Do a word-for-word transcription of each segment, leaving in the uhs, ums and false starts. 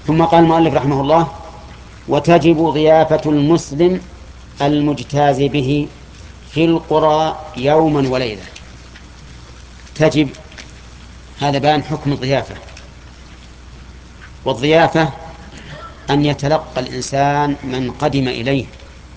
ثم قال المؤلف رحمه الله: وتجب ضيافة المسلم المجتاز به في القرى يوما وليلة. تجب، هذا بيان حكم الضيافة. والضيافة أن يتلقى الإنسان من قدم إليه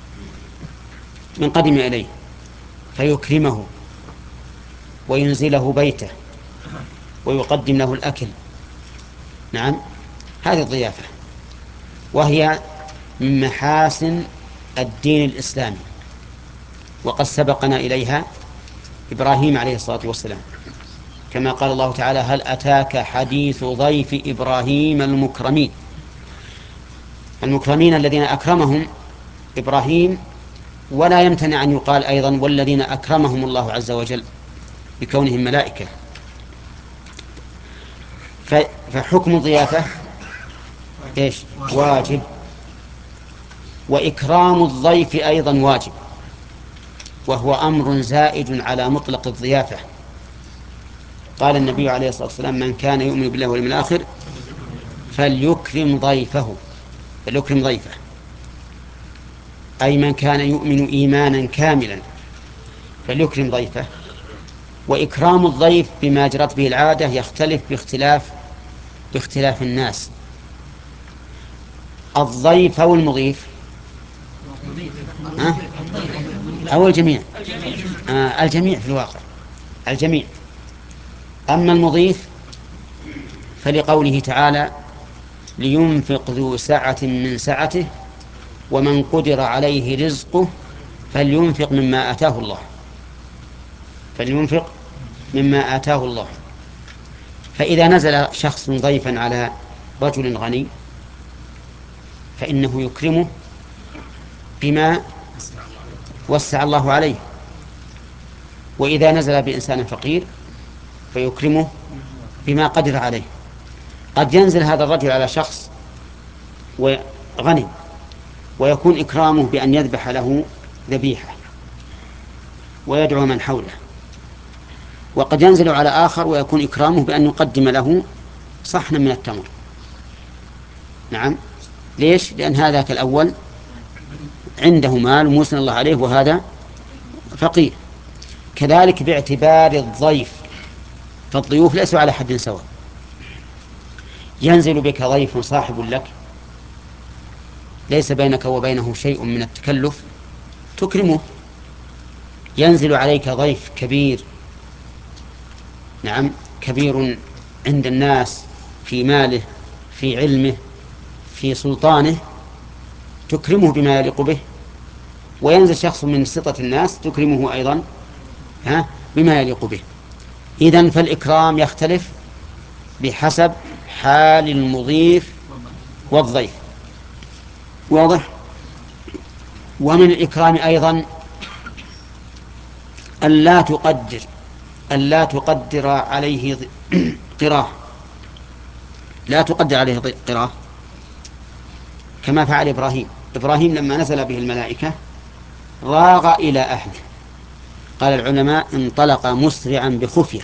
من قدم إليه فيكرمه وينزله بيته ويقدم له الأكل. نعم، هذه الضيافة، وهي من محاسن الدين الإسلامي، وقد سبقنا إليها إبراهيم عليه الصلاة والسلام، كما قال الله تعالى: هل أتاك حديث ضيف إبراهيم المكرمين. المكرمين الذين أكرمهم إبراهيم، ولا يمتنع أن يقال أيضا والذين أكرمهم الله عز وجل بكونهم ملائكة. فحكم الضيافة إيش؟ واجب. وإكرام الضيف أيضا واجب، وهو أمر زائد على مطلق الضيافة. قال النبي عليه الصلاة والسلام: من كان يؤمن بالله واليوم الآخر فليكرم ضيفه فليكرم ضيفه أي من كان يؤمن إيمانا كاملا فليكرم ضيفه. وإكرام الضيف بما جرت به العادة يختلف باختلاف باختلاف الناس. الضيف أو المضيف أه؟ أو الجميع آه الجميع في الواقع الجميع. أما المضيف فلقوله تعالى: لينفق ذو سعة من سعته ومن قدر عليه رزقه فلينفق مما آتاه الله فلينفق مما آتاه الله. فإذا نزل شخص ضيفا على رجل غني فإنه يكرمه بما وسع الله عليه، وإذا نزل بإنسان فقير فيكرمه بما قدر عليه. قد ينزل هذا الرجل على شخص وغني ويكون إكرامه بأن يذبح له ذبيحة ويدعو من حوله، وقد ينزل على آخر ويكون إكرامه بأن يقدم له صحنا من التمر. نعم، ليش؟ لأن هذا كالأول عنده مال وموسن الله عليه وهذا فقير. كذلك باعتبار الضيف، فالضيوف ليسوا على حد سواء. ينزل بك ضيف صاحب لك ليس بينك وبينه شيء من التكلف تكرمه. ينزل عليك ضيف كبير، نعم كبير عند الناس في ماله في علمه في سلطانه، تكرمه بما يليق به. وينزل شخص من سطة الناس تكرمه أيضا ها بما يليق به. إذن فالإكرام يختلف بحسب حال المضيف والضيف. واضح؟ ومن الإكرام أيضا ألا تقدر ألا تقدر عليه قراه لا تقدر عليه قراه كما فعل إبراهيم. إبراهيم لما نزل به الملائكة راغ إلى أهله. قال العلماء: انطلق مسرعا بخفية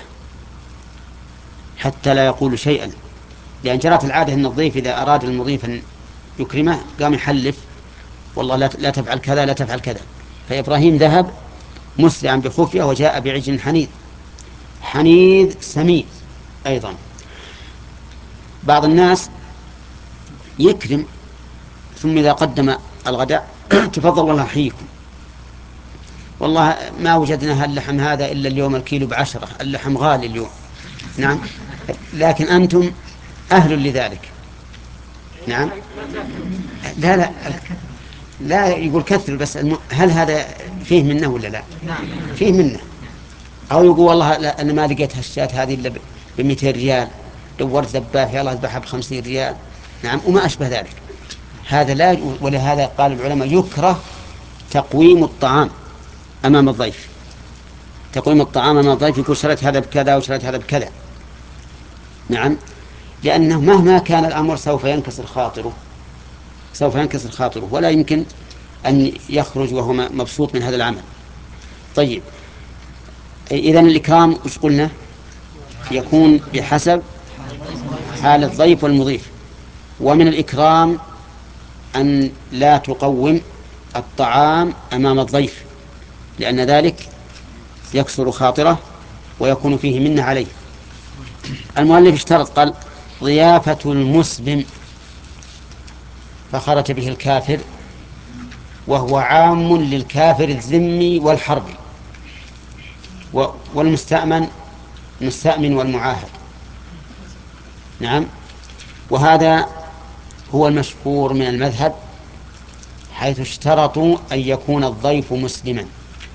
حتى لا يقول شيئا، لأن جرت العادة أن الضيف إذا أراد المضيف أن يكرمه قام يحلف: والله لا تفعل كذا لا تفعل كذا. فإبراهيم ذهب مسرعا بخفية وجاء بعجل حنيذ حنيذ سمين. أيضا بعض الناس يكرم ثم إذا قدم الغداء: تفضل والله أحييكم، والله ما وجدنا اللحم هذا إلا اليوم الكيلو بعشرة، اللحم غالي اليوم. نعم، لكن أنتم أهل لذلك. نعم، لا لا لا يقول كثر، بس هل هذا فيه منه ولا لا؟ فيه منه. أو يقول والله لا أنا ما لقيت هالشاة هذه إلا بمئتين ريال، دورت ذباح يلا اذبحها بخمسين ريال. نعم، وما أشبه ذلك. هذا لا يجوز. ولهذا قال العلماء: يكره تقويم الطعام أمام الضيف. تقويم الطعام أمام الضيف، يقول شريت هذا بكذا وشريت هذا بكذا. نعم، لأنه مهما كان الأمر سوف ينكسر خاطره سوف ينكسر خاطره ولا يمكن أن يخرج وهو مبسوط من هذا العمل. طيب، إذن الإكرام وش قلنا؟ يكون بحسب حال الضيف والمضيف. ومن الإكرام أن لا تقوم الطعام أمام الضيف، لأن ذلك يكسر خاطره ويكون فيه منة عليه. المؤلف اشترط، قال ضيافة المسلم، فخرج به الكافر، وهو عام للكافر الذمي والحربي والمستأمن المستأمن والمعاهد. نعم. وهذا هو المشهور من المذهب، حيث اشترطوا أن يكون الضيف مسلما،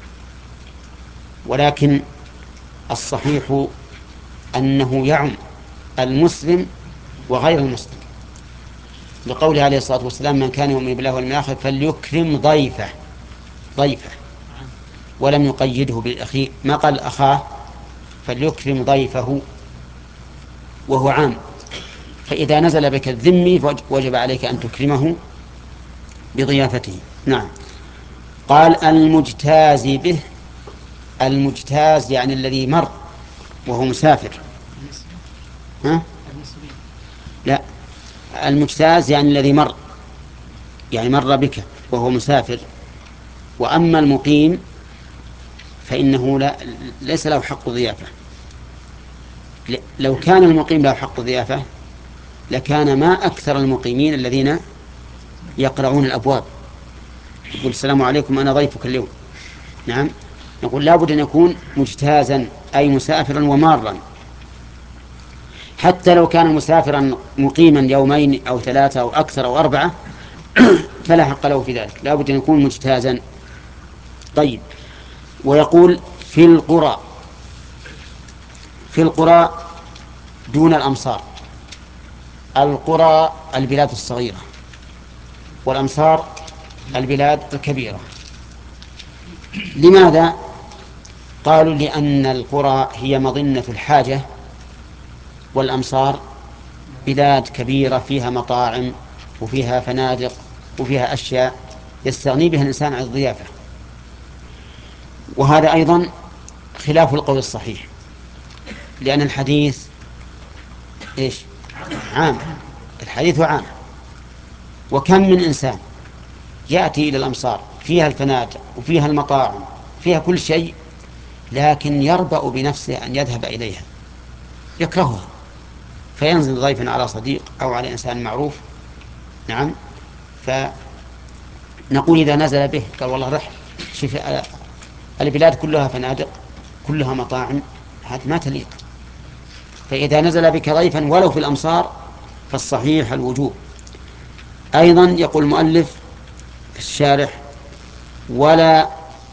ولكن الصحيح أنه يعم المسلم وغير المسلم، لقوله عليه الصلاة والسلام: من كان يؤمن بالله واليوم الآخر فليكرم ضيفه ضيفه ولم يقيده بالأخي، ما قال أخاه، فليكرم ضيفه، وهو عام. فإذا نزل بك الذمي وجب عليك أن تكرمه بضيافته. نعم. قال المجتاز به، المجتاز يعني الذي مر وهو مسافر. ها؟ لا، المجتاز يعني الذي مر، يعني مر بك وهو مسافر. وأما المقيم فإنه لا ليس له حق ضيافة. لو كان المقيم له حق ضيافة لكان ما أكثر المقيمين الذين يقرعون الأبواب، يقول: السلام عليكم، أنا ضيفك اليوم. نعم. نقول لابد أن يكون مجتازا، أي مسافرا ومارا. حتى لو كان مسافرا مقيما يومين أو ثلاثة أو أكثر أو أربعة فلا حق له في ذلك، لابد أن يكون مجتازا. طيب. ويقول في القرى، في القرى دون الأمصار. القرى البلاد الصغيرة، والأمصار البلاد الكبيرة. لماذا؟ قالوا: لأن القرى هي مظنة الحاجة، والأمصار بلاد كبيرة فيها مطاعم وفيها فنادق وفيها أشياء يستغني بها الإنسان عن الضيافة. وهذا أيضا خلاف القول الصحيح، لأن الحديث إيش؟ عام. الحديث عام. وكم من إنسان يأتي إلى الأمصار فيها الفنادق وفيها المطاعم فيها كل شيء، لكن يربأ بنفسه أن يذهب إليها، يكرهها، فينزل ضيفا على صديق أو على إنسان معروف. نعم. فنقول إذا نزل به قال: والله رح شوف البلاد كلها فنادق كلها مطاعم، هذا ما تليق. فإذا نزل بك ضيفا ولو في الأمصار فالصحيح الوجوب. أيضا يقول المؤلف في الشارح: ولا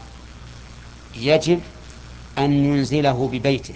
يجب أن ينزله ببيته.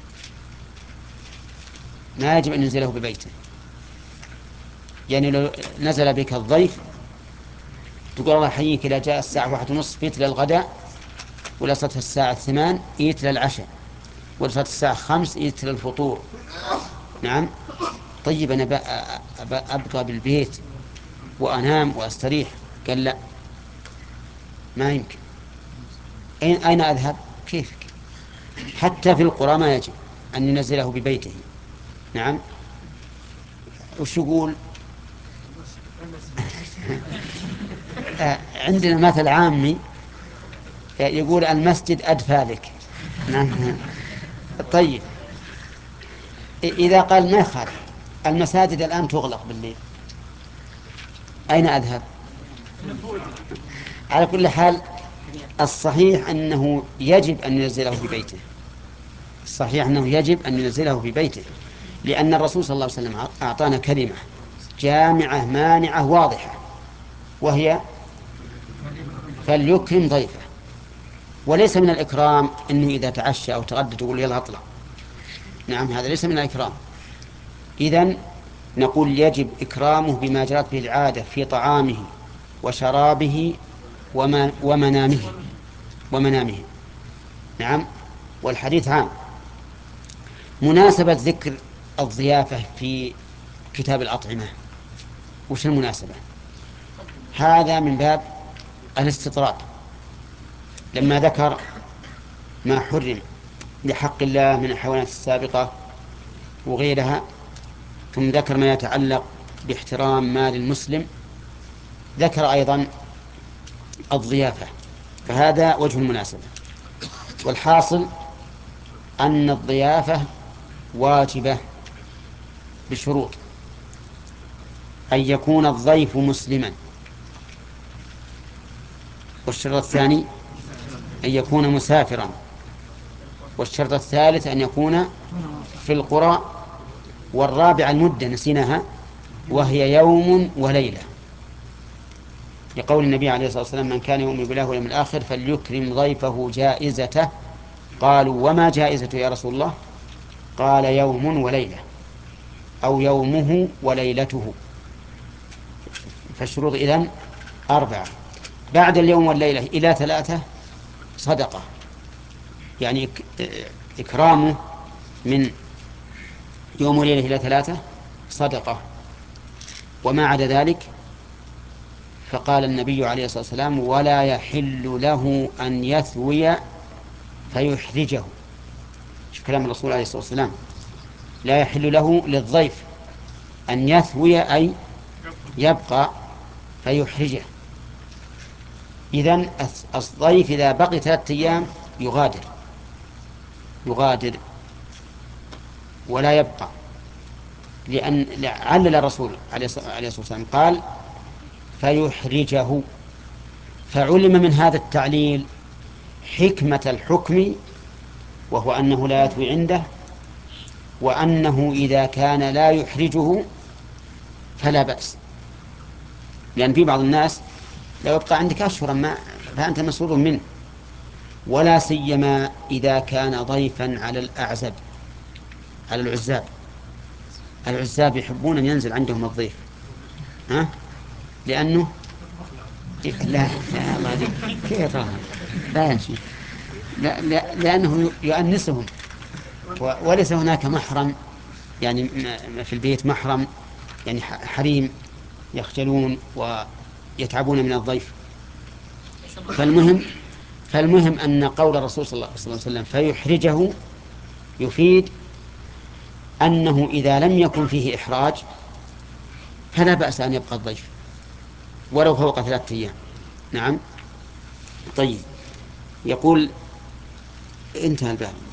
ما يجب أن ينزله ببيته، يعني لو نزل بك الضيف تقول: الله يحييك، إذا جاء الساعة واحد ونصف ائت للغداء، ولا صلت الساعة ثمان ائت للعشاء، ولا صلت الساعة خمس ائت للفطور. نعم. طيب أنا أبقى بالبيت وأنام وأستريح. قال: لا، ما يمكن. أين أذهب؟ كيفك؟ حتى في القرى ما يجب أن ينزله ببيته. نعم. وش يقول؟ عندنا مثل عامي يقول: المسجد أدفى لك. نعم. طيب، إذا قال ما يخالف، المساجد الآن تغلق بالليل، أين أذهب؟ على كل حال الصحيح أنه يجب أن ينزله في بيته. الصحيح أنه يجب أن ينزله في بيته، لأن الرسول صلى الله عليه وسلم أعطانا كلمة جامعة مانعة واضحة، وهي: فليكرم ضيفه. وليس من الإكرام أنه إذا تعشى أو تغدى تقول: يلا أطلع. نعم، هذا ليس من الإكرام. إذن نقول يجب إكرامه بما جرت به العادة في طعامه وشرابه ومنامه ومنامه. نعم. والحديث عام. مناسبة ذكر الضيافة في كتاب الأطعمة، وش المناسبة؟ هذا من باب الاستطراد، لما ذكر ما حرم لحق الله من الحيوانات السابقة وغيرها، ثم ذكر ما يتعلق باحترام مال المسلم، ذكر أيضا الضيافة، فهذا وجه المناسبة. والحاصل أن الضيافة واجبة بشروط: أن يكون الضيف مسلما، والشرط الثاني أن يكون مسافرا، والشرط الثالث أن يكون في القرى، والرابع المدة نسيناها وهي يوم وليلة، لقول النبي عليه الصلاة والسلام: من كان يؤمن بالله واليوم الآخر فليكرم ضيفه جائزته. قالوا: وما جائزته يا رسول الله؟ قال: يوم وليلة، أو يومه وليلته. فالشروط إذن أربعة. بعد اليوم والليلة إلى ثلاثة صدقة، يعني إكرامه من يوم وليلة إلى ثلاثة صدقة. وما عدا ذلك فقال النبي عليه الصلاة والسلام: ولا يحل له أن يثوي فيحرجه. شوف كلام الرسول عليه الصلاة والسلام: لا يحل له للضيف أن يثوي أي يبقى فيحرجه. إذن الضيف إذا بقي ثلاثة أيام يغادر يغادر ولا يبقى، لأن علل الرسول عليه الصلاة والسلام قال: فيحرجه. فعلم من هذا التعليل حكمة الحكم، وهو أنه لا يثوي عنده، وأنه إذا كان لا يحرجه فلا بأس، لأن في بعض الناس لو يبقى عندك أشهرا ما فأنت مسرور منه، ولا سيما إذا كان ضيفا على الأعزب، على العزاب. العزاب يحبون أن ينزل عندهم الضيف، ها؟ لأنه لا لا الله يديك كيف راها لا يمشي، لا لا لأنه يؤنسهم، وليس هناك محرم، يعني في البيت محرم، يعني حريم يخجلون ويتعبون من الضيف. فالمهم فالمهم أن قول الرسول صلى الله عليه وسلم فيحرجه يفيد أنه إذا لم يكن فيه إحراج فلا بأس أن يبقى الضيف ولو فوق ثلاثة أيام. نعم. طيب، يقول انتهى الباب.